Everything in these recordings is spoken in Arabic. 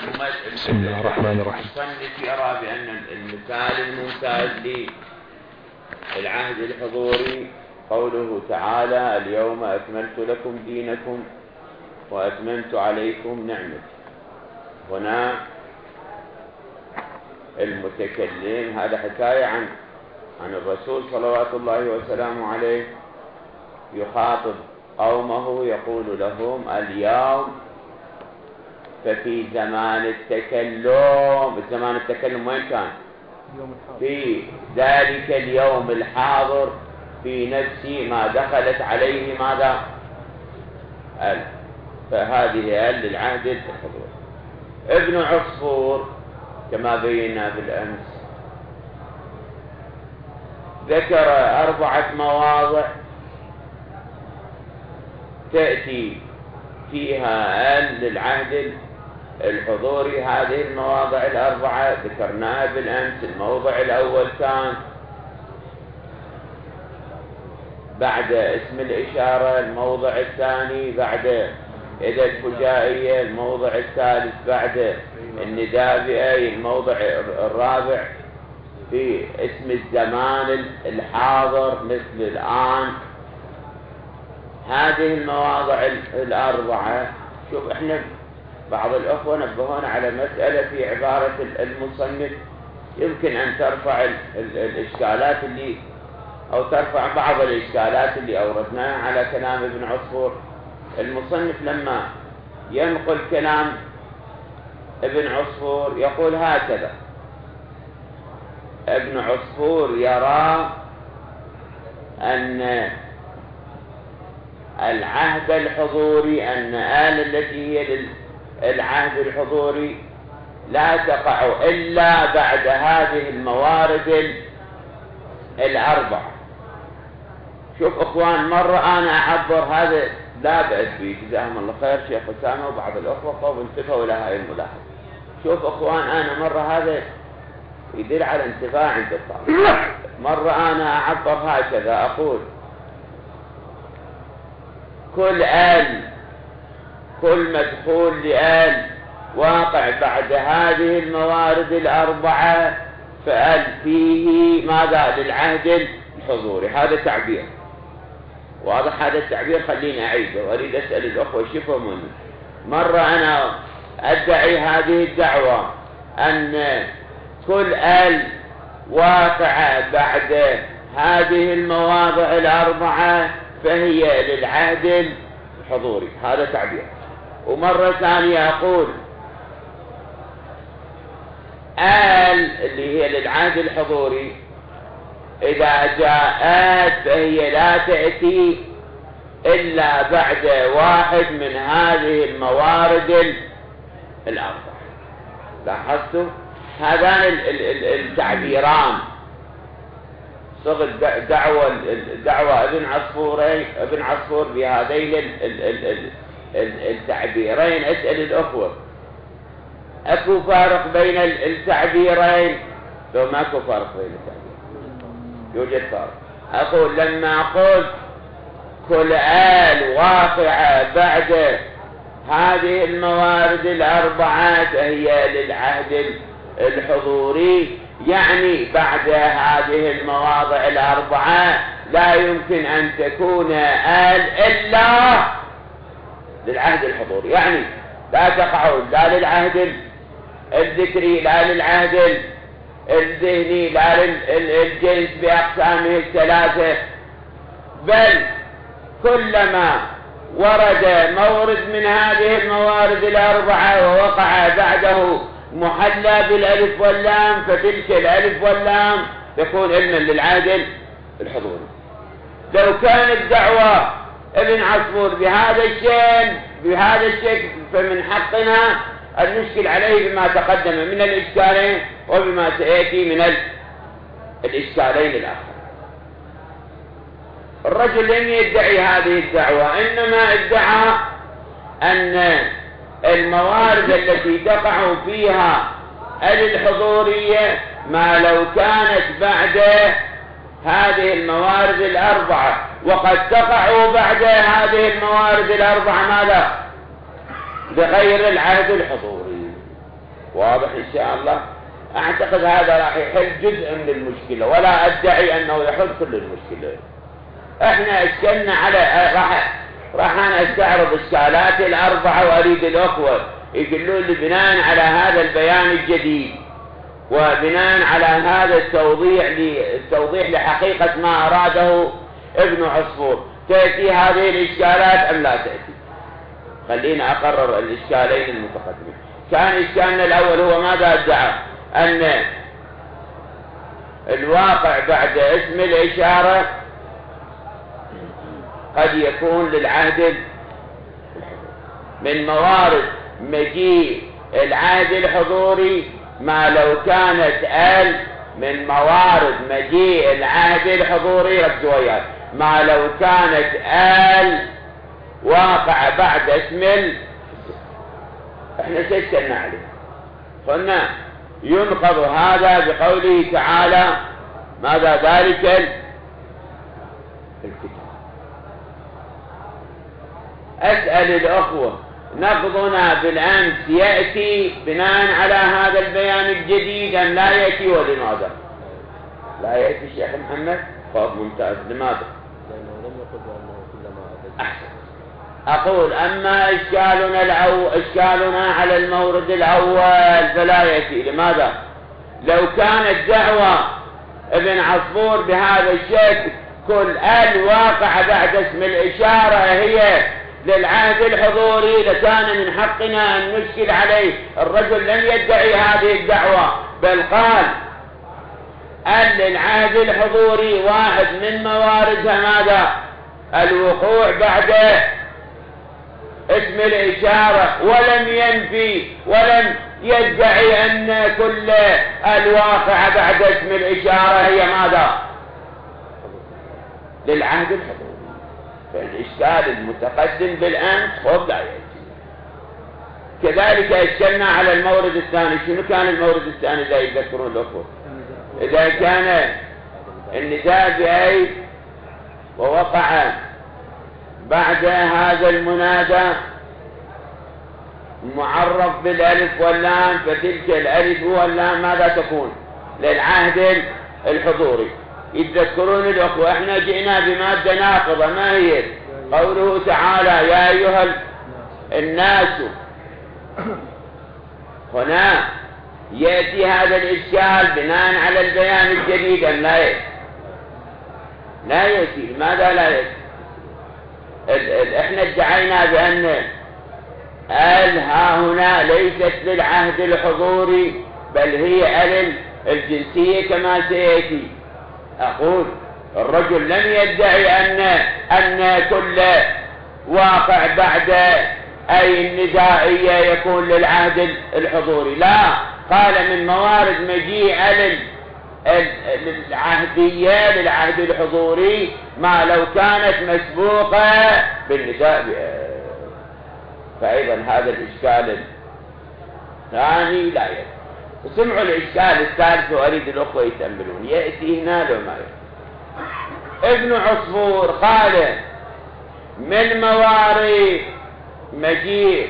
بسم الله الرحمن الرحيم. المصنف يرى بأن المثال الممتاز للعهد الحضوري قوله تعالى: اليوم أكملت لكم دينكم وأتممت عليكم نعمتي. هنا المتكلم هذا حكاية عن الرسول صلوات الله وسلامه عليه، يخاطب قومه يقول لهم اليوم. ففي زمان التكلم وين كان؟ في ذلك اليوم الحاضر في نفسي ما دخلت عليه ماذا؟ فهذه للعهد الحضوري. ابن عصفور كما بينا بالأمس ذكر 4 مواضع تأتي فيها للعهد الحضوري. هذه المواضع 4 ذكرناها بالأمس. الموضع الأول كان بعد اسم الإشارة، الموضع الثاني بعد إذا الفجائية، الموضع الثالث بعد النداء بأي، الموضع الرابع في اسم الزمان الحاضر مثل الآن. هذه المواضع 4. شوف احنا بعض الأخوة نبهون على مسألة في عبارة المصنف يمكن أن ترفع الإشكالات أو ترفع بعض الإشكالات اللي أوردناها على كلام ابن عصفور. المصنف لما ينقل كلام ابن عصفور يقول هكذا: ابن عصفور يرى أن العهد الحضوري، أن التي هي العهد الحضوري لا تقع إلا بعد هذه الموارد 4. شوف أخوان، مرة أنا أعبر هذا لا بأس به، جزاهم الله خير شيخ أسامة وبعض الأخوة قوم انتبهوا لهذه الملاحظة. شوف أخوان، أنا مرة هذا يدل على انتباه عند الطالب. مرة أنا أعبر هكذا أقول: كل مدخول واقع بعد هذه الموارد 4 فيه ماذا؟ للعهد الحضوري. هذا تعبير واضح. هذا التعبير خليني أعيده وأريد أسأل الأخوة شوفوا منه. مرة أنا أدعي هذه الدعوة أن كل واقع بعد هذه المواضع 4 فهي للعهد الحضوري. هذا تعبير. ومرة ثانية أقول اللي هي للعهد الحضوري إذا جاءت فهي لا تأتي إلا بعد واحد من هذه الموارد 4. لاحظتوا هذان التعبيران صغر دعوة ابن عصفور بهذين التعبيرين. أسأل الأخوة أكو فارق بين التعبيرين؟ لو ماكو فارق بين التعبيرين يوجد فارق. أقول لما قلت كل واقعة بعد هذه الموارد 4 فهي للعهد الحضوري، يعني بعد هذه المواضع 4 لا يمكن أن تكون إلا للعهد الحضوري. يعني لا تقع لا للعهد الذكري لا للعهد الذهني لا للجنس بأقسامه 3، بل كلما ورد مورد من هذه الموارد 4 ووقع بعده محلى بالالف واللام فتلك الالف واللام تكون علما للعهد الحضوري. لو كانت دعوة ابن عصفور بهذا الشكل فمن حقنا أن نشكل عليه بما تقدم من الإشكالين وبما سيأتي من الإشكالين الآخر. الرجل لم يدعي هذه الدعوة، إنما ادعى أن الموارد التي تقع فيها الحضورية ما لو كانت بعد هذه الموارد 4 وقد تقع بعد هذه الموارد 4 ماذا؟ بغير العهد الحضوري. واضح إن شاء الله. أعتقد هذا راح يحل جزء من المشكلة، ولا أدعي أنه يحل كل المشكلة. إحنا اشكلنا على راح أنا أستعرض الإشكالات الأربعة، وأريد الأخوة يقولون لي بناء على هذا البيان الجديد وبناء على هذا التوضيح لحقيقة ما أراده ابن عصفور، تأتي هذه الإشكالات أم لا تأتي؟ خلينا أقرر الإشكالين المتقدمين. كان إشكالنا الأول هو ماذا ادعى؟ أن الواقع بعد اسم الإشارة قد يكون للعهد من موارد مجيء العهد الحضوري ما لو كانت من موارد مجيء العهد الحضوري، ركزوا وياي، ما لو كانت واقع بعد اسم احنا سجلنا عليه، قلنا ينقض هذا بقوله تعالى ماذا ذلك الكتاب. أسأل الأخوة، نقضنا بالأمس يأتي بناء على هذا البيان الجديد أم لا يأتي، ولماذا لا يأتي الشيخ محمد؟ طب ممتاز، لماذا؟ لأنه لم يقل بأنه كلما أحسن. أقول أما إشكالنا على المورد الأول فلا يأتي. لماذا؟ لو كانت دعوة ابن عصفور بهذا الشكل كل واقع بعد اسم الإشارة هي للعهد الحضوري لكان من حقنا أن نشكل عليه. الرجل لم يدعي هذه الدعوة، بل قال أن للعهد الحضوري واحد من مواردها ماذا؟ الوقوع بعد اسم الإشارة، ولم ينفي ولم يدعي أن كل الواقع بعد اسم الإشارة هي ماذا؟ للعهد الحضوري. فالإشكال المتقدم بالأمس خب لا يأتي. كذلك اشكلنا على المورد الثاني. شنو كان المورد الثاني إذا يذكرون الأخوة؟ إذا كان النداء بأي ووقع بعد هذا المنادى معرف بالألف واللام، فتلك الألف واللام ماذا تكون؟ للعهد الحضوري. يتذكرون الأخوة احنا جئنا بمادة ناقضة، ما هي؟ قوله تعالى يا أيها الناس. هنا يأتي هذا الإشكال بناء على البيان الجديد أم لا يأتي؟ لا يأتي. لماذا لا يأتي؟ احنا ادعينا بأن ها هنا ليست للعهد الحضوري بل هي الجنسية كما سيأتي. أقول الرجل لم يدعي أن كل واقع بعد أي الندائية يكون للعهد الحضوري، لا، قال من موارد مجيء للعهدية للعهد الحضوري ما لو كانت مسبوقة بالنداء. فأيضا هذا الإشكال الثاني لا يأتي. وسمعوا الإشكال الثالث وأريد الأخوة يتأملون، يأتي هنا لو ما يأتي. ابن عصفور قال من موارد مجيء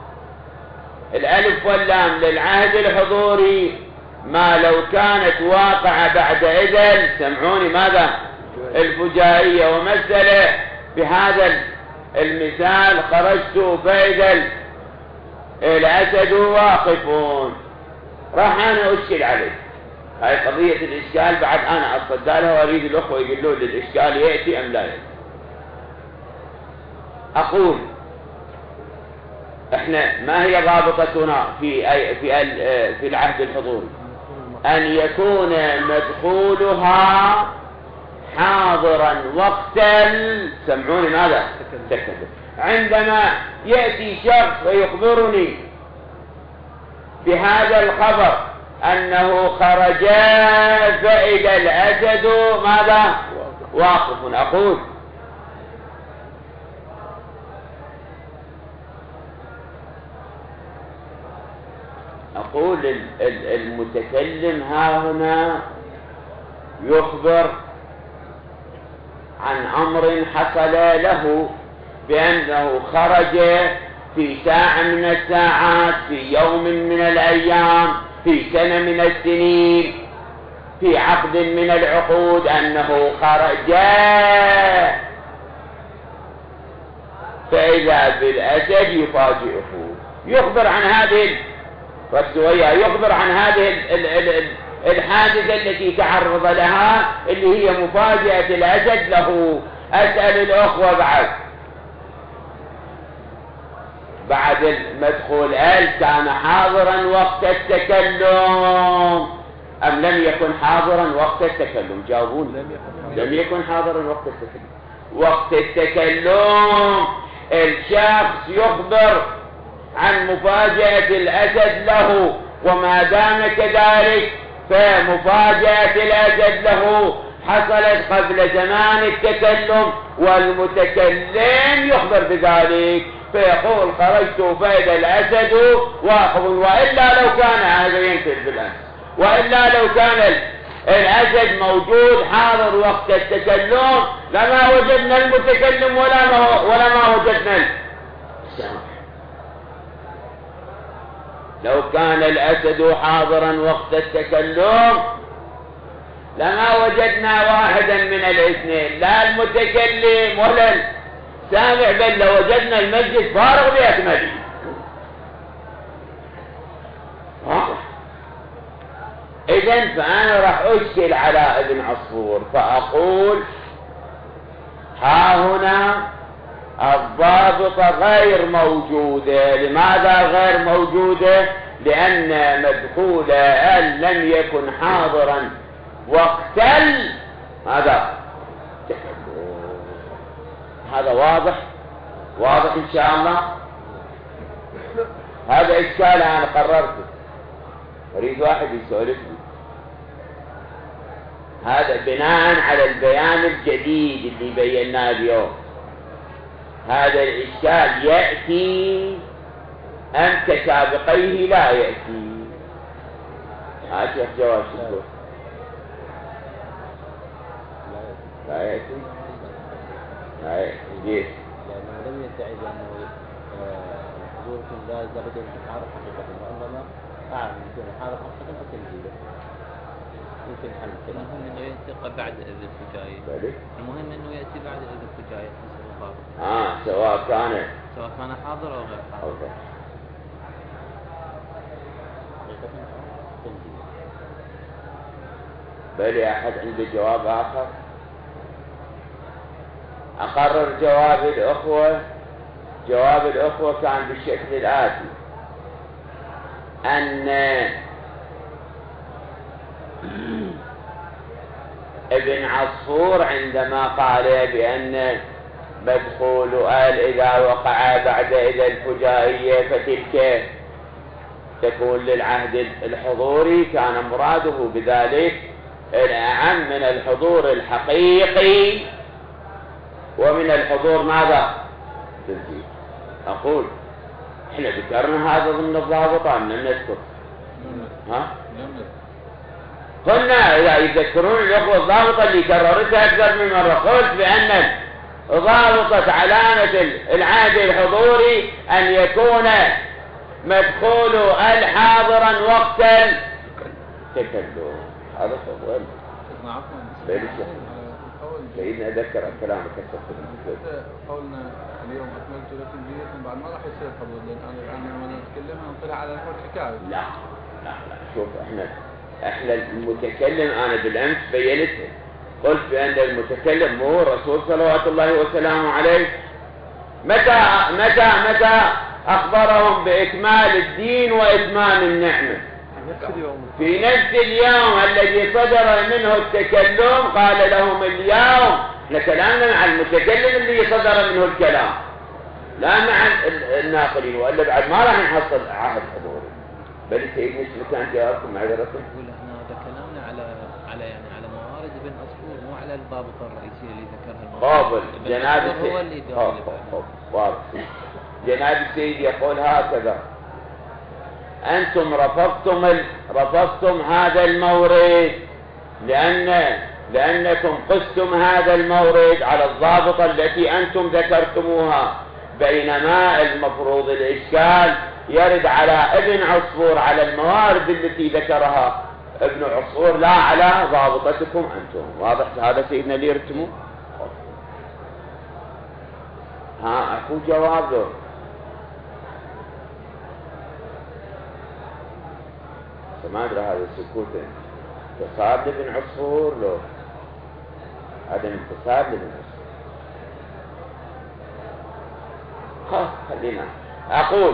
الألف واللام للعهد الحضوري ما لو كانت واقعة بعد إذن، سمعوني ماذا؟ الفجائية. ومثل بهذا المثال خرجت فإذا الأسد واقفون. راح أنا أشكل عليه هاي قضية الإشكال، بعد أنا أصدى لها وأريد الأخوة يقولون للإشكال يأتي أم لا يأتي. أقول إحنا ما هي ضابطتنا في العهد الحضوري؟ أن يكون مدخولها حاضرا وقت سمعوني ماذا؟ تكلم. عندما يأتي شخص ويخبرني بهذا الخبر أنه خرج فإذا الأسد ماذا؟ واقف. أقول المتكلم ها هنا يخبر عن أمر حصل له بأنه خرج في ساعة من الساعات، في يوم من الأيام، في سنة من السنين، في عقد من العقود أنه خرج، فإذا بالأسد يفاجئه، يخبر عن هذه يخبر عن هذه الحادثة التي تعرض لها، اللي هي مفاجأة الأسد له. أسأل الأخوة بعد مدخول كان حاضرا وقت التكلم أم لم يكن حاضرا وقت التكلم؟ جاوبون. لم يكن حاضرا وقت التكلم. وقت التكلم الشخص يخبر عن مفاجأة الأسد له، وما دام كذلك فمفاجأة الأسد له حصلت قبل زمان التكلم، والمتكلم يخبر بذلك فيقول خرجت فإذا الأسد واقف، وإلا لو كان هذا ينتهي بالأمس، وإلا لو كان الأسد موجود حاضر وقت التكلم لما وجدنا المتكلم ولا ما وجدنا السامع. لو كان الأسد حاضرا وقت التكلم لما وجدنا واحدا من الاثنين، لا المتكلم ولا السامع، بل لوجدنا المسجد فارغ بأكمله. إذن فأنا راح أشكل على ابن عصفور فأقول ها هنا الضابطة غير موجودة. لماذا غير موجودة؟ لأن مدخول لم يكن حاضرا وقت هذا واضح إن شاء الله. هذا إشكال أنا قررته، أريد واحد يسولف لي. هذا بناء على البيان الجديد اللي بيناه اليوم. هذا الإشكال يأتي أم كسابقيه لا يأتي؟ شيخ جواب شكرا. لا يأتي ليش؟ لأنه لم يدعي بأنه الحضور في ذلك لابد من حارة حقيقة، وإنما يمكن حارة حقيقة وتنزيله. يمكن حل الكلام. المهم إنه يأتي بعد إذن الفجائي. المهم إنه يأتي بعد إذن الفجائي حسب الضابط. سواء كان حاضر أو غير حاضر. بل أحد عنده جواب آخر؟ أقرر جواب الأخوة. جواب الأخوة كان بالشكل الآتي: أن ابن عصفور عندما قال بأن مدخول إذا وقع بعد إذا الفجائية فتلك تكون للعهد الحضوري، كان مراده بذلك الأعم من الحضور الحقيقي ومن الحضور ماذا؟ تنزيل. أقول إحنا ذكرنا هذا ضمن الضابطة أم لم نذكر؟ قلنا إذا يذكرون الأخوة الضابطة اللي كررتها أكثر من مرة، قلت بأن ضابطة علامة العهد الحضوري أن يكون مدخول حاضرا وقت التكلم. هذا هو سيدنا أذكر الكلام قولنا اليوم أكملت لكم دينكم، بعد ما راح يصير حضور، لأن الآن لما نتكلم نطلع على نحو الحكاية. لا شوف احنا المتكلم أنا بالأمس بينته، قلت بأن المتكلم هو الرسول صلوات الله وسلامه عليه. متى أخبرهم بإكمال الدين وإتمام النعمة؟ في نفس اليوم الذي صدر منه التكلم قال لهم اليوم. كلامنا مع المتكلم اللي صدر منه الكلام، لا مع الناقلين، وإلا بعد ما راح نحصل عهد حضوري. بل سيدنا كان جوابكم معذرة. هذا كلامنا على موارد ابن عصفور، مو على الضابطة الرئيسية اللي ذكرها قابل. جناب السيد يقول هكذا: أنتم رفضتم هذا المورد لأنكم قستم هذا المورد على الضابطة التي أنتم ذكرتموها بينما المفروض الإشكال يرد على ابن عصفور، على الموارد التي ذكرها ابن عصفور، لا على ضابطتكم أنتم. واضح هذا سيدنا اللي يرتموا؟ ها أكو جواب له؟ ما أدري هذا السكوت انتصاب لابن عصفور لو عدم انتصاب لابن عصفور. خلينا أقول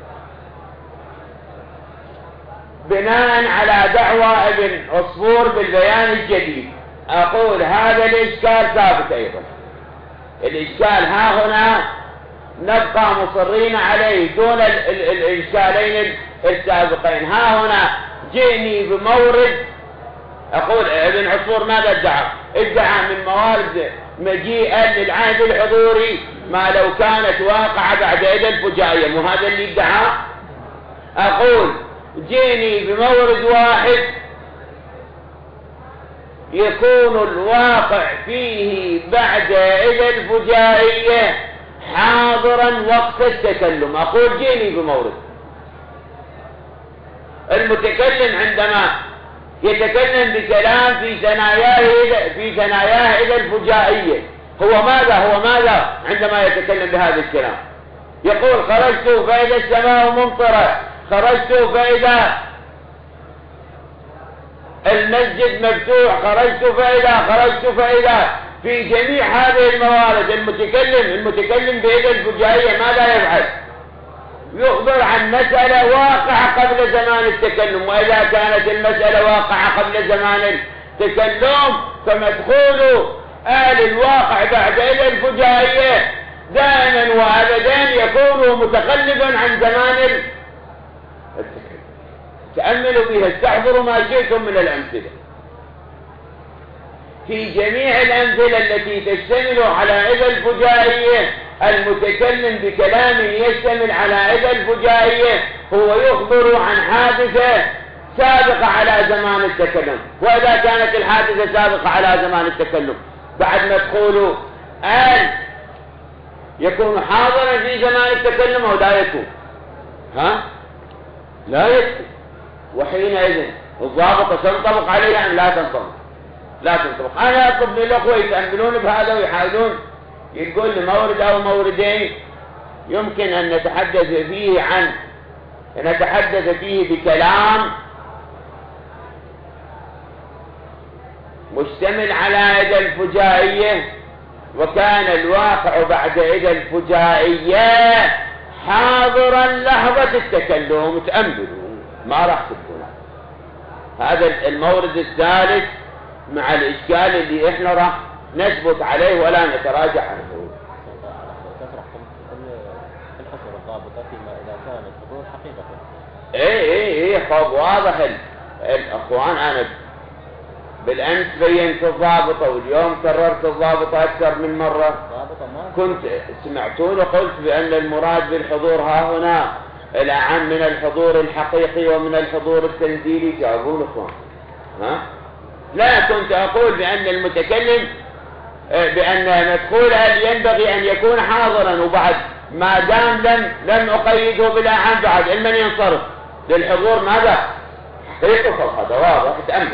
بناء على دعوى ابن عصفور بالبيان الجديد أقول هذا الإشكال ثابت أيضا. الإشكال ها هنا نبقى مصرين عليه دون الإشكالين السابقين. ها هنا جئني بمورد، أقول ابن عصفور ماذا ادعى؟ ادعى من موارد مجيئا للعهد الحضوري ما لو كانت واقعة بعد يد الفجائية، وهذا اللي ادعى. أقول جئني بمورد واحد يكون الواقع فيه بعد يد الفجائية حاضرا وقت التكلم. أقول جئني بمورد. المتكلم عندما يتكلم بكلام في ثناياه إلى الفجائية هو ماذا عندما يتكلم بهذا الكلام؟ يقول خرجت فإذا السماء ممطرة، خرجت فإذا المسجد مفتوح، خرجت فإذا في جميع هذه الموارد المتكلم بيد الفجائية ماذا يفعل؟ يخبر عن مسألة واقعة قبل زمان التكلم. وإذا كانت المسألة واقعة قبل زمان التكلم فمدخول الواقع بعد إلى الفجائية دائما وأبدا يكون متقلبا عن زمان التكلم. تأملوا بها، استحضروا ما شئتم من الأمثلة. في جميع الأمثلة التي تشتمل على إذا الفجائية المتكلم بكلام يشتمل على إذا الفجائية هو يخبر عن حادثة سابقة على زمان التكلم. وإذا كانت الحادثة سابقة على زمان التكلم بعد مدخوله يكون حاضرا في زمان التكلم أو لا يكون؟ لا يكون. وحينئذ الضابطة تنطبق عليها أم لا تنطبق؟ لا تنطبق. أنا أطلب من الأخوة يتأملون بهذا ويحاولون يقول لي مورد أو موردين يمكن أن نتحدث فيه بكلام مشتمل على إذا الفجائية، وكان الواقع بعد إذا الفجائية حاضرا لحظة التكلم. تأملوا ما راح تكون هذا المورد الثالث مع الإشكال اللي إحنا راح نثبت عليه ولا نتراجع عنه. الحصر الضابطة فيما إذا كان الحضور حقيقة. إيه خب واضح الأخوان. أنا بالأمس بينت الضابطة واليوم كررت الضابطة أكثر من مرة. كنت سمعتون وقلت بأن المراد بالحضور ها هنا الأعم من الحضور الحقيقي ومن الحضور التنزيلي. جاوبون أخوان. لا كنت أقول بأن المتكلم بأن مدخوله ينبغي أن يكون حاضرا، وبعد ما دام لم أقيده بالأعم بعد المن ينصرف للحضور ماذا؟ حقيقة. هذا واضح. تأمل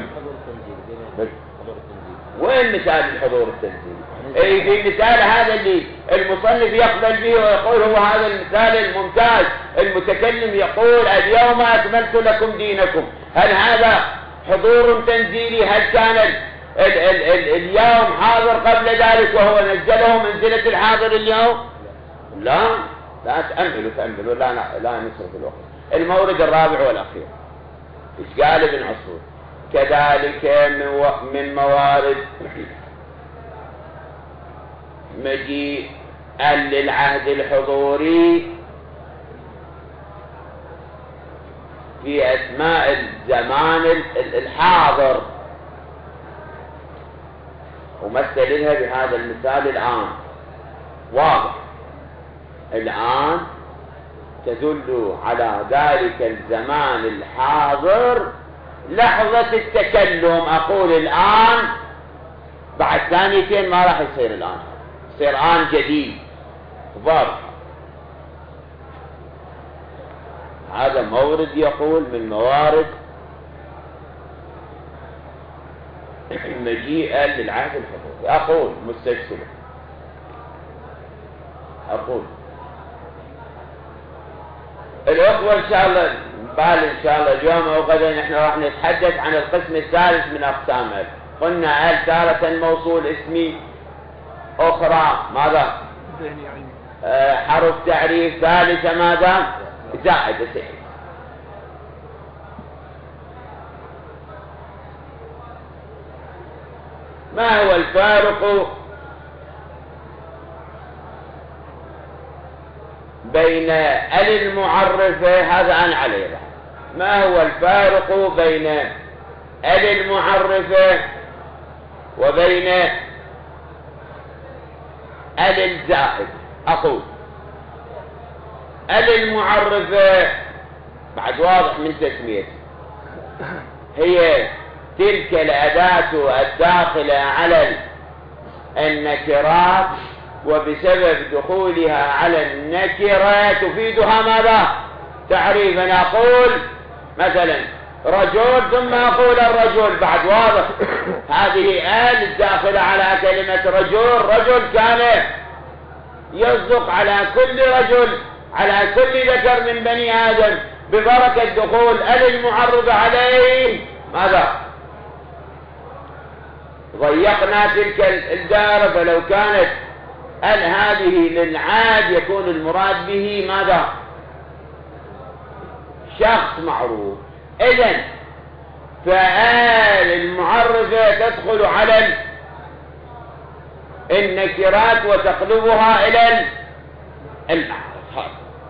وين مثال الحضور التنزيلي؟ في مثال هذا اللي المصنف يقبل به ويقول هو هذا المثال الممتاز. المتكلم يقول اليوم أكملت لكم دينكم. هل هذا حضور تنزيلي؟ هل كان اليوم حاضر قبل ذلك وهو نزله منزلة الحاضر اليوم؟ لا تأملوا لا نصرف الوقت. المورد الرابع والأخير إشكال ابن عصفور كذلك من موارد مجيء للعهد الحضوري في أثناء الزمان الحاضر، ومثلها بهذا المثال الآن واضح. الآن تدل على ذلك الزمان الحاضر لحظة التكلم. أقول الآن بعد ثانيتين ما راح يصير الآن، يصير آن جديد واضح. هذا مورد يقول من موارد مجيئا للعهد الحضوري. أقول مستشكلة، أقول الأخوة إن شاء الله بعد إن شاء الله اليوم أو غدا نحن راح نتحدث عن القسم الثالث من أقسامه. قلنا ال تارة موصول اسمي، أخرى ماذا؟ حرف تعريف، ثالثة ماذا؟ زائد سعيد. ما هو الفارق بين ال المعرفة؟ هذا أنا عليه بقى. ما هو الفارق بين ال المعرفة وبين ال الزائد؟ أقول ال المعرفة بعد واضح من تسميته، هي تلك الأداة الداخلة على النكرات، وبسبب دخولها على النكرة تفيدها ماذا؟ تعريفا. أقول مثلا رجل ثم أقول الرجل، بعد واضح هذه آل الداخلة على كلمة رجل. رجل كان يصدق على كل رجل، على كل ذكر من بني آدم، ببركة دخول ال المعرض عليه ماذا؟ ضيقنا تلك الدائرة. فلو كانت ال هذه للعاد يكون المراد به ماذا؟ شخص معروف. إذن فآل المعرفة تدخل على النكرات وتقلبها إلى المعرفة،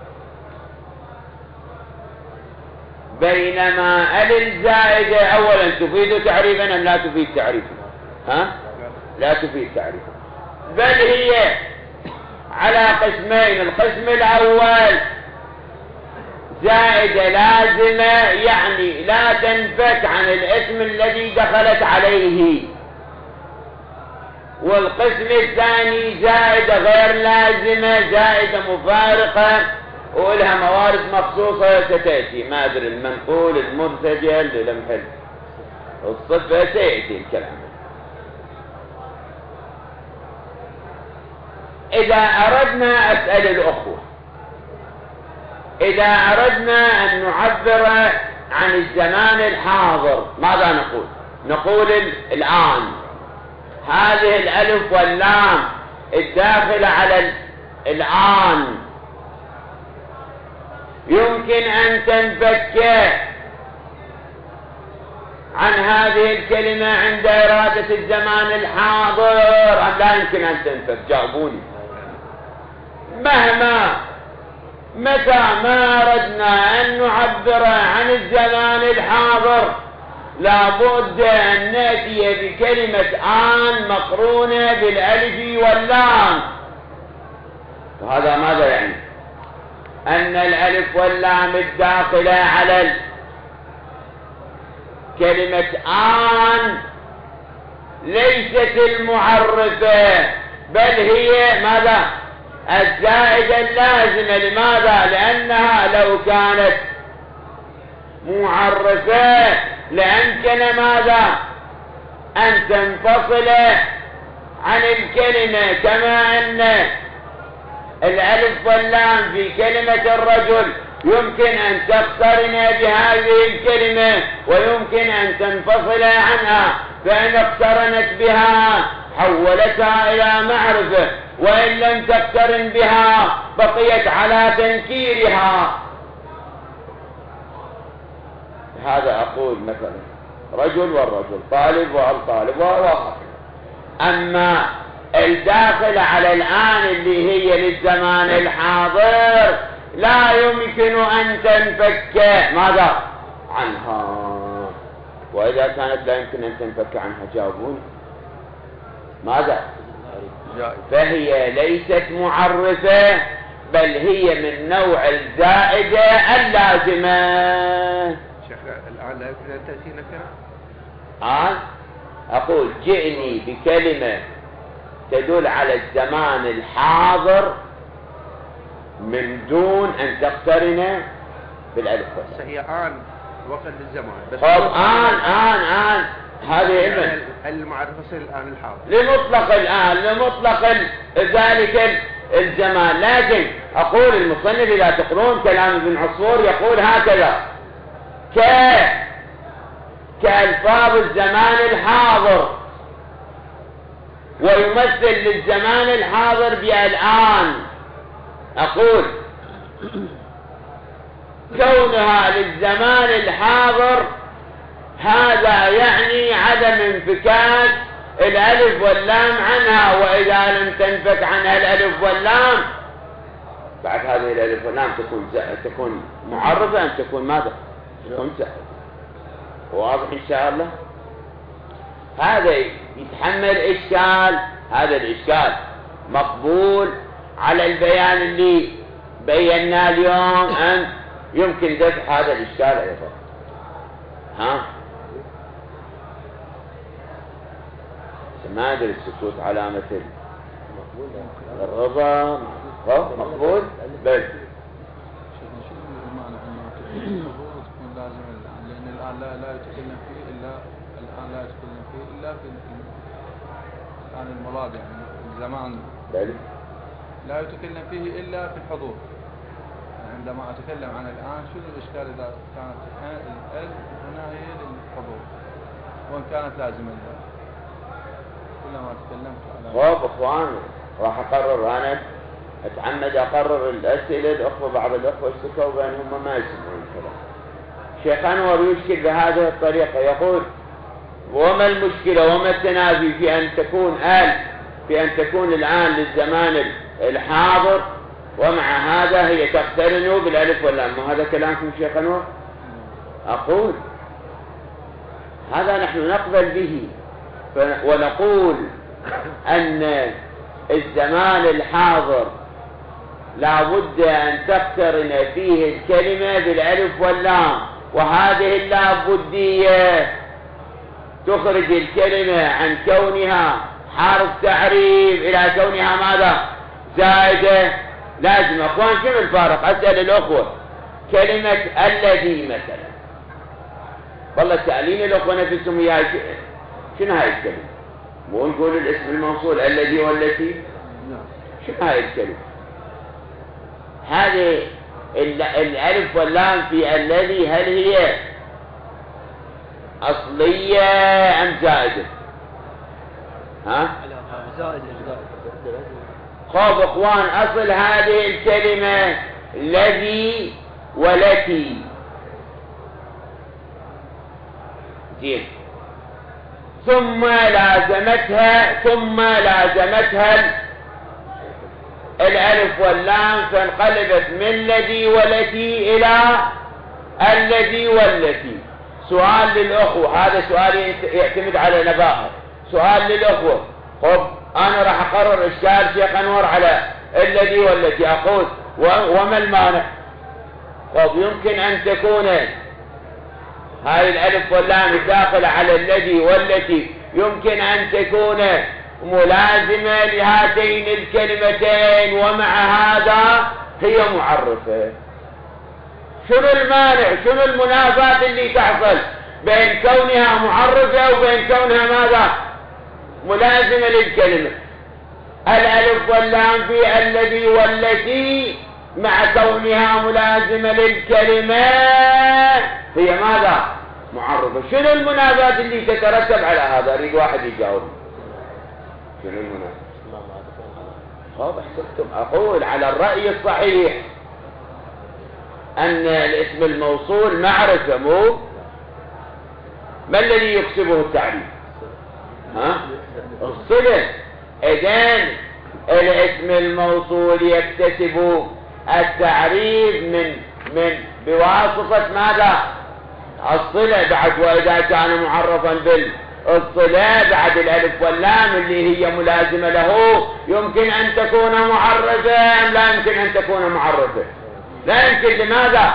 بينما ال الزائدة أولا تفيد تعريفا أم لا تفيد تعريفا؟ لا تفيد تعريفا، بل هي على قسمين. القسم الأول زائدة لازمة، يعني لا تنفك عن الاسم الذي دخلت عليه. والقسم الثاني زائدة غير لازمة، زائدة مفارقة ولها موارد مخصوصة ستأتي، ما أدري المنقول المرتجل لمحل الصفة سيأتي الكلام. إذا أردنا أسأل الأخوة، إذا أردنا أن نعبر عن الزمان الحاضر ماذا نقول؟ نقول الآن. هذه الألف واللام الداخلة على الآن يمكن أن تنفك عن هذه الكلمة عند إرادة الزمان الحاضر أم لا يمكن أن تنفك؟ جاوبوني. متى ما أردنا أن نعبر عن الزمان الحاضر لابد أن نأتي بكلمة آن مقرونة بالألف واللام. وهذا ماذا يعني؟ أن الألف واللام الداخلة على كلمة آن ليست المعرفة، بل هي ماذا؟ الزائدة اللازمة. لماذا؟ لأنها لو كانت معرفة لأمكن ماذا؟ أن تنفصل عن الكلمة، كما أن الألف واللام في كلمة الرجل يمكن أن تقترن بهذه الكلمة ويمكن أن تنفصل عنها، فإن اقترنت بها حولتها إلى معرفة، وإن لم تقترن بها بقيت على تنكيرها. هذا أقول مثلا رجل والرجل، طالب والطالب وآخر. أما الداخل على الآن اللي هي للزمان الحاضر لا يمكن أن تنفك ماذا؟ عنها. وإذا كانت لا يمكن أن تنفك عنها جاوبون ماذا؟ فهي ليست معرفة، بل هي من نوع الزائدة اللازمة. شيخ الآن لا يمكن أن تأتي نكرة؟ أقول جئني بكلمة تدل على الزمان الحاضر من دون أن تقترن بالألف بس هي آن وقت الزمان بس آن هذه يعني المعرفة يصير الآن الحاضر لمطلق الآن لمطلق ذلك الزمان. لكن أقول المصنف إذا تقرون كلام ابن عصفور يقول هكذا كألفاظ الزمان الحاضر، ويمثل للزمان الحاضر بالآن. أقول كونها للزمان الحاضر هذا يعني عدم انفكاك الألف واللام عنها، وإذا لم تنفك عنها الألف واللام بعد هذه الألف واللام تكون معرفة أم تكون ماذا؟ تكون واضح إن شاء الله. هذا يتحمل إشكال، هذا الإشكال مقبول على البيان اللي بينا اليوم أن يمكن دفع هذا الإشكال أيضا. ما أدري السكوت علامة الرضا مقبول بل المعنى أنه تكون لازم الآن، لأن الآن لا يتكلم فيه إلا الآن لا يتكلم فيه إلا في الآن المراد، يعني الزمان لا يتكلم فيه إلا في الحضور. عندما أتكلم عن الآن شنو الإشكال إذا كانت الأل هنا هي للحضور وإن كانت لازمة لها. كلما تكلمت على أخوان راح أقرر أنا أتعمد أقرر الأسئلة. الأخوة بعض الأخوة اشتكوا بأنهم ما يسمعون كلام شيخ أنور يشكل بهذه الطريقة. يقول وما المشكلة وما التنافي في أن تكون الآن للزمان الحاضر ومع هذا هي تقترن بالألف واللام. هذا كلامكم شيخ أنور؟ أقول هذا نحن نقبل به ونقول أن الزمان الحاضر لا بد أن تقترن فيه الكلمة بالألف واللام، وهذه اللابدية تخرج الكلمة عن كونها حرف تعريف إلى كونها ماذا؟ زائدة لازم. أخوان شنو الفارق؟ أسأل الأخوة. كلمة الذي مثلا والله سألين الأخوة نفسهم إياها شنو هاي الكلمة؟ مو نقول الاسم الموصول الذي والتي؟ شنو هاي الكلمة؟ هذه الألف واللام في الذي هل هي أصلية أم زائدة؟ زائدة. خذ اخوان اصل هذه الكلمة الذي والتي زين ثم لازمتها الالف واللام فانقلبت من الذي والتي الى الذي والتي. سؤال للاخوة، هذا سؤال يعتمد على نباهة. سؤال للاخوة. خب أنا راح أقرر إشكال شيخ أنور على الذي والتي. أقول وما المانع؟ طب يمكن أن تكون هاي الألف واللام داخلة على الذي والتي، يمكن أن تكون ملازمة لهاتين الكلمتين ومع هذا هي معرفة. شنو المانع؟ شنو المنافاة اللي تحصل بين كونها معرفة وبين كونها ماذا؟ ملازمة للكلمة. الألف واللام في الذي والتي مع كونها ملازمة للكلمة هي ماذا؟ معرفة. شنو المنافاة اللي تترتب على هذا؟ أريد واحد يجاوب. شنو المنافاة؟ واضح كنتم. أقول على الرأي الصحيح أن الاسم الموصول معرفة مو ما الذي يكسبه التعريف؟ الصلة. إذن الاسم الموصول يكتسب التعريف من بواسطة ماذا؟ الصلة. بعد وإذا كان معرفا بالصلة بعد الألف واللام اللي هي ملازمة له يمكن أن تكون معرفة أم لا يمكن أن تكون معرفة؟ لا يمكن. لماذا؟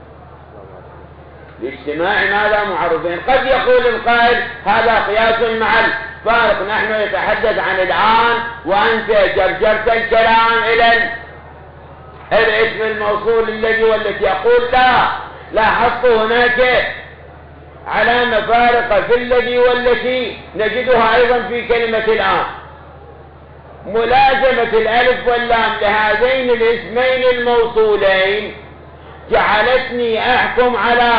لاجتماع ماذا؟ معرفين. قد يقول القائل هذا قياس مع الفارق. نحن نتحدث عن الآن وأنت جرجرت الكلام إلى الاسم الموصول الذي والتي. يقول لا، لاحظت هناك علامة فارقة في الذي والتي نجدها أيضا في كلمة الآن. ملازمة الألف واللام لهذين الاسمين الموصولين جعلتني أحكم على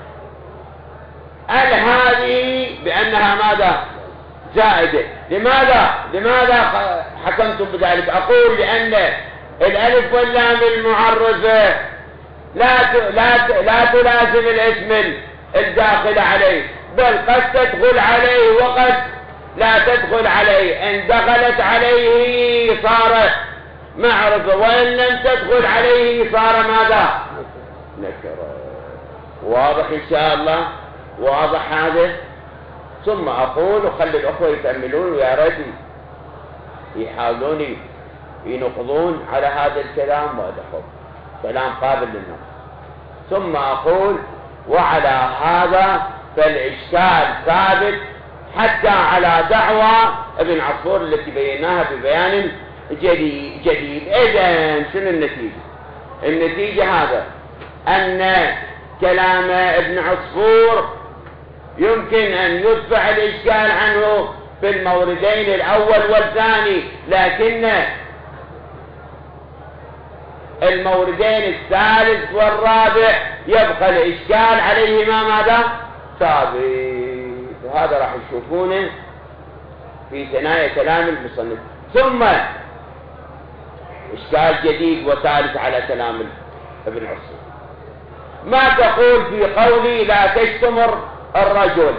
هذه بأنها ماذا؟ زائدة. لماذا حكمتم بذلك؟ أقول لأن الألف واللام المعرفة لا تلازم الاسم الداخل عليه، بل قد تدخل عليه وقد لا تدخل عليه. إن دخلت عليه صار معرفة، وإن لم تدخل عليه صار ماذا؟ نكرة. واضح إن شاء الله؟ واضح هذا؟ ثم أقول وخلي الأخوة يتأملون ويا ريت يحاولون ينقضون على هذا الكلام، وهذا كلام قابل للنقد. ثم أقول وعلى هذا فالإشكال ثابت حتى على دعوى ابن عصفور التي بيناها ببيان جديد. إذن شنو النتيجة؟ النتيجة هذا أن كلام ابن عصفور يمكن أن يدفع الإشكال عنه في الموردين الأول والثاني، لكن الموردين الثالث والرابع يبقى الإشكال عليهما ماذا؟ ثابت. هذا راح تشوفونه في ثنايا كلام المصنف. ثم إشكال جديد وثالث على كلام ابن عصفور. ما تقول في قولي لا تشتمر الرجل؟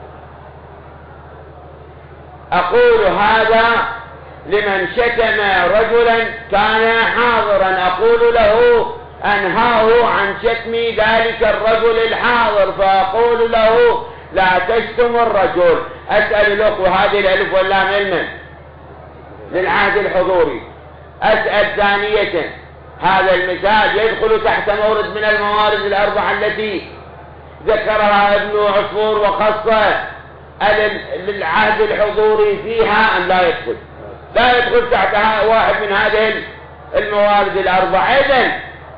أقول هذا لمن شتم رجلا كان حاضرا، أقول له أنهاه عن شتم ذلك الرجل الحاضر، فأقول له لا تشتم الرجل. أسأل الأخوة هذه الألف واللام علما للعهد الحضوري. أسأل ثانية هذا المثال يدخل تحت مورد من الموارد الأربعة التي ذكرها ابن عصفور وخاصة للعهد الحضوري فيها أم لا يدخل؟ لا يدخل تحتها واحد من هذه الموارد الأربعة. إذن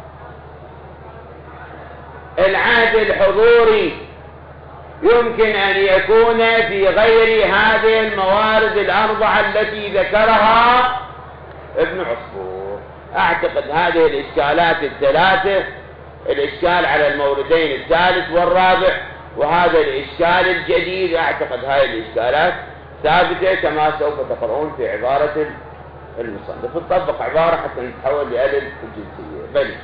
العهد الحضوري يمكن أن يكون في غير هذه الموارد الأربعة التي ذكرها ابن عصفور. أعتقد هذه الإشكالات الثلاثة، الإشكال على الموردين الثالث والرابع وهذا الإشكال الجديد، أعتقد هذه الإشكالات ثابتة كما سوف تقرؤون في عبارة المصنف. نطبق عبارة حتى نتحول لألف الجنسية. بلي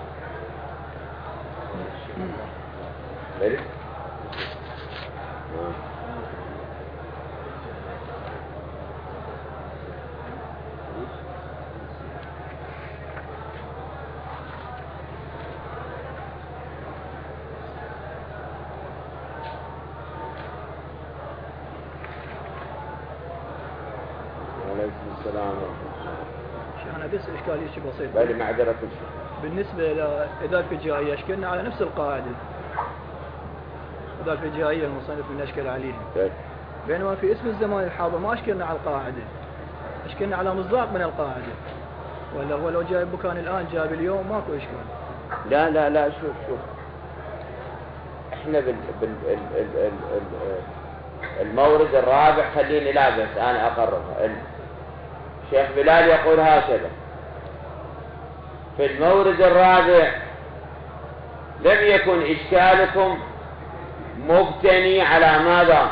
أنا بس إشكالية شيء بسيط. بالي معذرة. بالنسبة لإذا الفجائية أشكلنا على نفس القاعدة، إذا الفجائية المصنف من أشكل عليها، بينما في اسم الزمان الحاضر ما أشكلنا على القاعدة، أشكلنا على مصداق من القاعدة. ولا هو لو جايب بكان الآن جاب اليوم ماكو إشكال. لا شوف احنا المورد الرابع خليني لا بس أنا أقررها. الشيخ بلال يقول هكذا: في المورد الرابع لم يكن إشكالكم مبتني على ماذا؟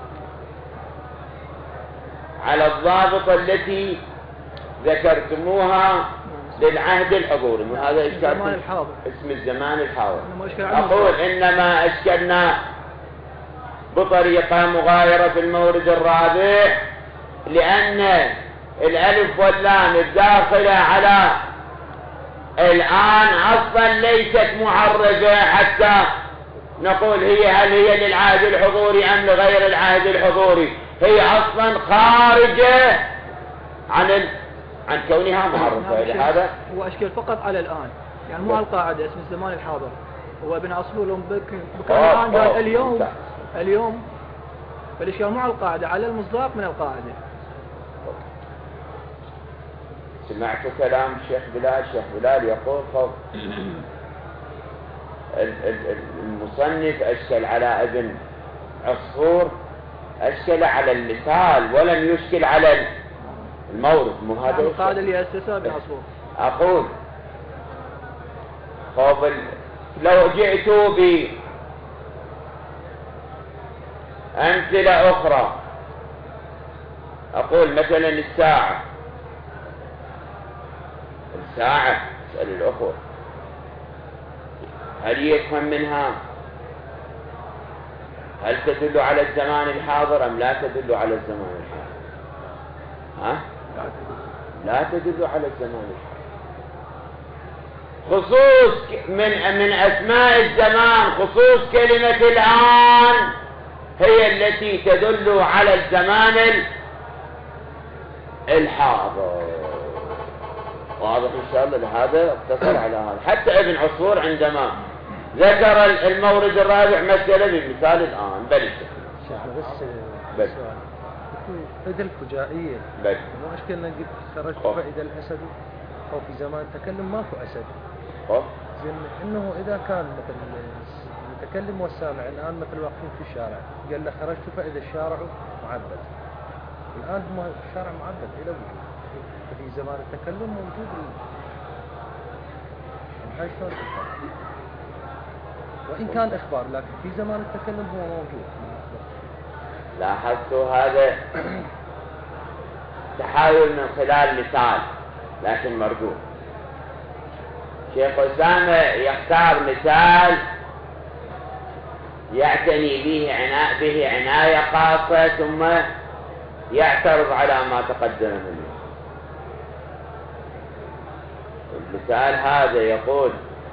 على الضابطة التي ذكرتموها للعهد الحضوري. هذا إشكال اسم الزمان الحاضر. أقول إنما أشكلنا بطريقة مغايرة في المورد الرابع لأن الألف واللام الداخلة على الآن أصلا ليست معرفة حتى نقول هل هي للعهد الحضوري أم لغير العهد الحضوري. هي أصلا خارجة عن كونها معرفة. لهذا هو أشكال فقط على الآن، يعني مو على القاعدة اسم الزمان الحاضر. هو ابن عصفور بكان الآن قال اليوم فالإشكال مو على القاعدة، على المصداق من القاعدة. سمعت كلام الشيخ بلال. الشيخ بلال يقول المصنف أشكل على ابن عصفور، أشكل على المثال ولم يشكل على المورد. مو هذا القاعدة اللي أسسها ابن عصفور. أقول لو جئت بأمثلة أخرى، أقول مثلا الساعة، اسأل الأخوة هل يفهم منها؟ هل تدل على الزمان الحاضر أم لا تدل على الزمان الحاضر؟ لا تدل على الزمان الحاضر. خصوص من أسماء الزمان، خصوص كلمة الآن هي التي تدل على الزمان الحاضر. واضح إن شاء الله؟ لهذا اقتصر على هذا. حتى ابن عصفور عندما ذكر المورد الرابع مثل بمثال الآن. بل بس فإذا الفجائية مو أشكالنا قلت خرجت فإذا الأسد، أو في زمان التكلم ماكو أسد. زين إنه إذا كان مثل المتكلم والسامع الآن مثل واقفين في الشارع، قال له خرجت فإذا الشارع معبد. الآن هم الشارع معبد إلى وجود، في زمان التكلم موجود هاي شلون وإن كان إخبار، لكن في زمان التكلم هو موجود. لاحظت هذا تحاول من خلال مثال لكن مرجو. شيخ أسامة يختار مثال يعتني به عناية خاصة ثم يعترض على ما تقدم منه. المثال هذا يقول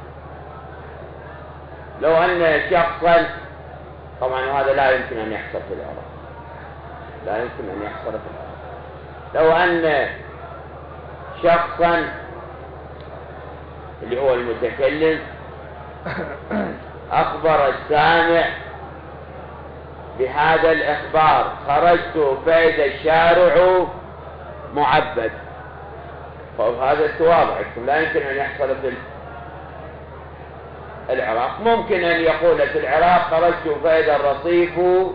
لو أن شخصا، طبعا هذا لا يمكن أن يحصل في العراق، لا يمكن أن يحصل في العراق. لو أن شخصا اللي هو المتكلم أخبر السامع بهذا الإخبار، خرجت فإذا الشارع معبد، فهذا واضح لا يمكن أن يحصل في العراق. ممكن أن يقول في العراق خرجت فإذا الرصيف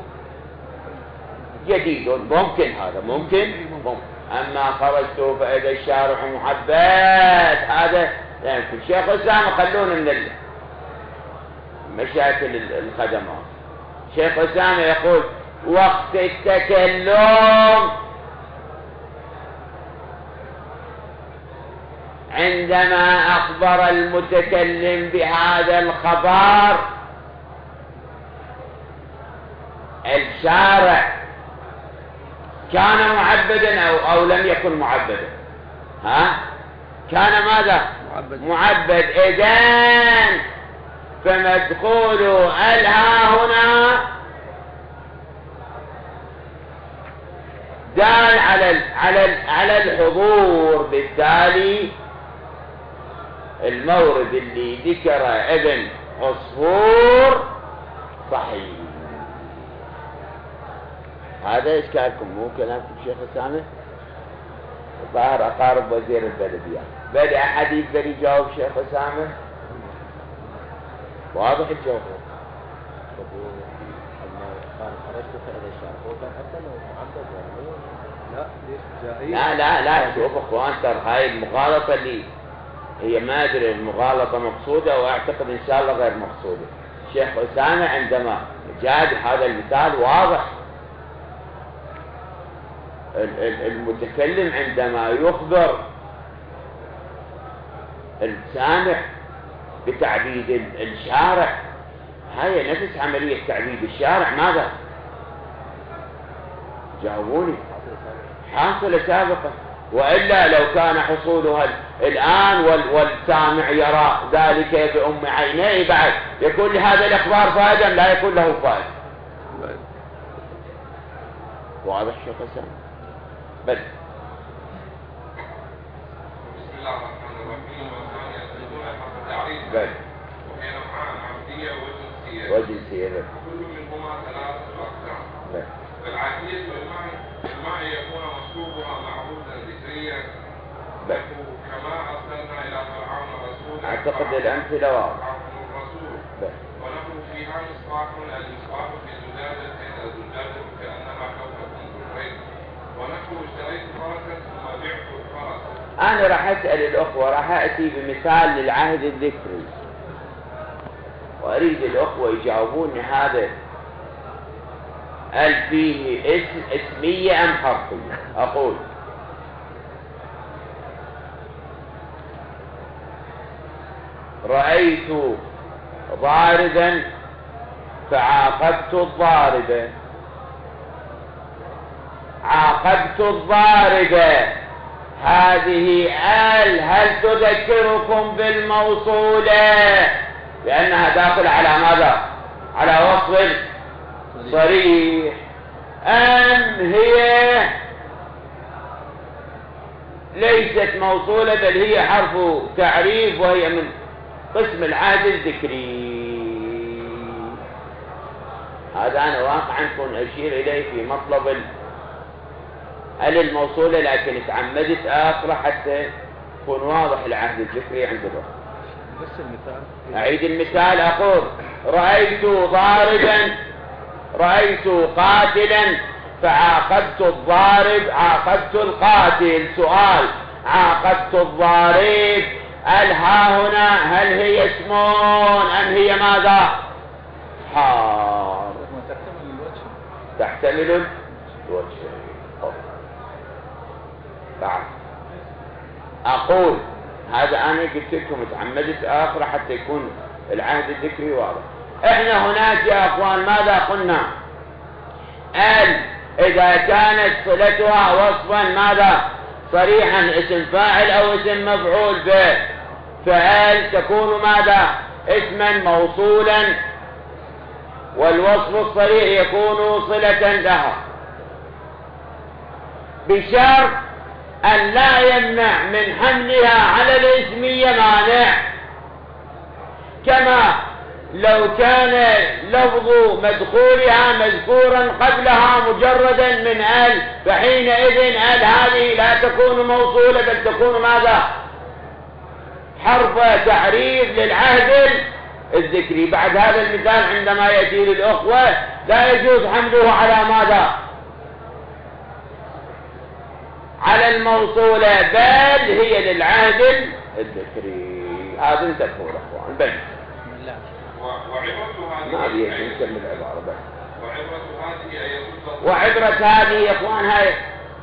جديد، ممكن هذا ممكن. أما خرجت فإذا الشارع معبد هذا لا يمكن. الشيخ أسامة خلونا من مشاكل الخدمات. الشيخ أسامة يقول وقت التكلم عندما أخبر المتكلم بهذا الخبر الشارع كان معبدا أو لم يكن معبدا؟ كان ماذا؟ معبد. إذن فمدخول الها هنا دال على الحضور. بالتالي المورد اللي ذكر ابن عصفور صحيح. هذا إشكالكم مو كلامكم شيخ أسامة؟ ظاهر أقارب وزير البلدية. بدأ أحد يقدر يجاوب شيخ أسامة؟ واضح الجواب. لا شوف اخوان، ترى هاي المغالطة اللي هي ما ادري المغالطة مقصودة واعتقد ان شاء الله غير مقصودة. شيخ أسامة عندما جاء هذا المثال واضح، المتكلم عندما يخبر السامع بتعبيد الشارع، هاي نفس عملية تعبيد الشارع. ماذا؟ جاوبوني. حاصل سابقا، وإلا لو كان حصولها الآن والسامع يرى ذلك بأم عينيه بعد يكون لهذا الإخبار فائدة لا يكون له فائدة. واضح شيخ أسامة؟ بل بسم الله الرحمن الرحيم. والثانية يسألون حق التعريف وهي نوعان، عبدية وجنسية. كل منهما ثلاثة أقسام. فالعادية المعنى يكون مصلوبها معبودا ذكريا كما أرسلنا إلى فرعون رسولا. أعتقد الأمثلة واضحة. الرسول فيها مصباح المصباح في زجاجة كأنها كوكب دري ونحو اشتريت فرسا ثم بعت الفرس. أنا راح أسأل الأخوة، راح أتي بمثال للعهد الذكري وأريد الأخوة يجاوبوني هذا هل فيه اسمية أم حرفية؟ أقول رأيت ضاربا فعاقبت الضاربة. عاقبت الضاربة هذه هل تذكركم بالموصولة لأنها داخل على ماذا؟ على وصف صريح أم هي ليست موصولة بل هي حرف تعريف وهي من قسم العهد الذكري؟ هذا أنا واقعا كنت أشير إليه في مطلب الموصولة، لكن تعمدت أقرأ حتى يكون واضح العهد الذكري عند الوقت. بس المثال أعيد المثال. أقول رأيت ضاربا، رأيت قاتلا فعاقبت الضارب، عاقبت القاتل. سؤال: عاقبت الضارب ها هنا هل هي اسم أم هي ماذا؟ حار. تحتمل الوجه. بعد أقول هذا أنا قلت لكم تعمدت آخر حتى يكون العهد الذكري واضح. إحنا هناك يا أخوان ماذا قلنا؟ إذا كانت صلتها وصفا ماذا؟ صريحا اسم فاعل أو اسم مفعول به، فعل تكون ماذا؟ اسما موصولا، والوصف الصريح يكون صلة لها، بشرط أن لا يمنع من حملها على الاسمية مانع، كما لو كان لفظ مدخولها مذكورا قبلها مجردا من فحينئذ هذه لا تكون موصولة بل تكون ماذا؟ حرف تعريف للعهد الذكري. بعد هذا المثال عندما يأتي للأخوة لا يجوز حمله على ماذا؟ على الموصولة، بل هي للعهد الذكري. هذا انتبهوا الأخوان. بل وعبرة هذه يا إخوان هاي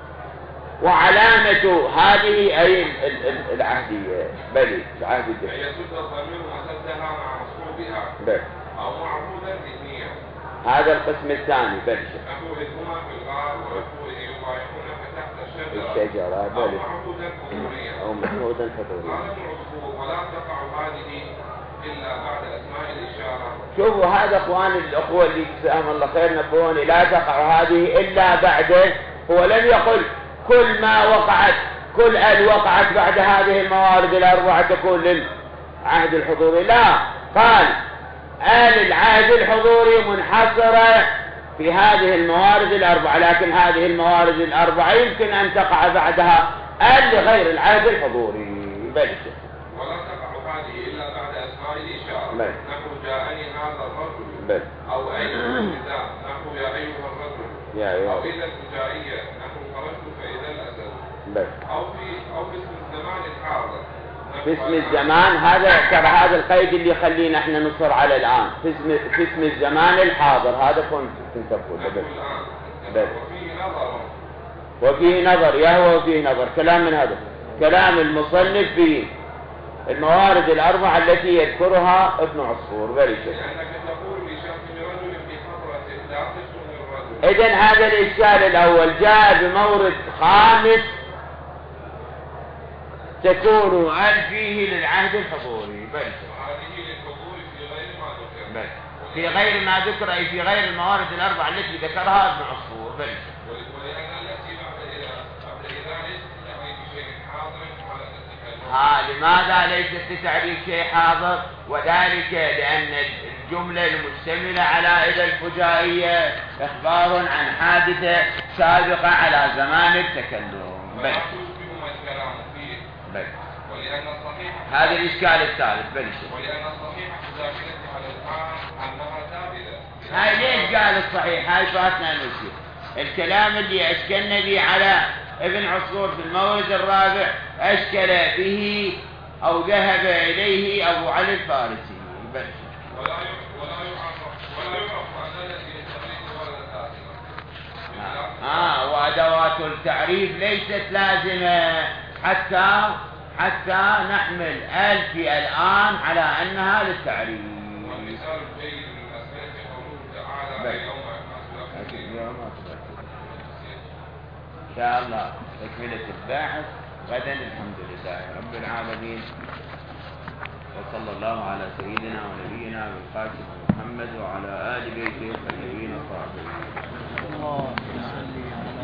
وعلامة هذه أي العهدية. بل العهد الذكري يسد الضمير وسدها مع مصحوبها بل أو معروضا ذهنيا. هذا القسم الثاني. بل نحو إذهما في الغار ونحو يبايعون فتحت الشجرة بل معروضا حضوريا أو محمودا حضوريا. هذا العصفور ولا تقع هذه إلا بعد أسماء الإشارة. شوفوا هذا اخوان الأخوة اللي جزاهم الله خير نبهوني، لا تقع هذه إلا بعده. هو لم يقل كل ما وقعت، كل وقعت بعد هذه الموارد الأربعة تكون للعهد الحضوري، لا، قال العهد الحضوري منحصرة في هذه الموارد الأربعة، لكن هذه الموارد الأربعة يمكن أن تقع بعدها لغير العهد الحضوري. بل ولا تقع هذه إلا بعد أسماء الإشارة. نحو جاءني هذا الرجل أو أي النداء نحو يا أيها الرجل أو إذا الفجائية نحو خرجت فإذا الأسد أو في اسم الزمان الحاضر. في اسم الزمان هذا القيد اللي يخلينا احنا نصر على الآن في اسم الزمان الحاضر. هذا كنت تقول وفيه نظر يهوى وفيه نظر. كلام من هذا كلام المصنف في الموارد الأربعة التي يذكرها ابن عصفور. لأنك تقول لشخص رجل في خطرة لا تشمل الرجل. إذن هذا الإشكال الأول جاء بمورد خامس تكون فيه للعهد الحضوري. بل هذه للحضور في غير ما ذكر. في غير ما ذكر أي في غير الموارد الأربعة التي ذكرها ابن عصفور. بل ولأن التي بعد إذا ليست لتعريف شيء حاضر على التكلم. لماذا ليست لتعريف شيء حاضر؟ وذلك لأن الجملة المشتملة على إذا الفجائية إخبار عن حادثة سابقة على زمان التكلم. بل ولأن الصحيح هذا الإشكال الثالث. بل ولأن الصحيح في ذاكرتها على الآن أنها هاي ليش قال الصحيح؟ هاي فاتنا نسي الكلام اللي أشكلنا به على ابن عصفور في المورد الرابع، أشكل به أو ذهب إليه أبو علي الفارسي. ولا يعرف أن الذي يستغيث ولد لازمة. وأدوات التعريف ليست لازمة حتى نحمل ألفي الآن على أنها للتعريف. والمثال الجيد للأسماء قوله تعالى يوم إن شاء الله تكملة الباحث غدا الحمد لله رب العالمين، وصلى الله على سيدنا ونبينا بالقاسم محمد وعلى آل بيته الطيبين الطاهرين.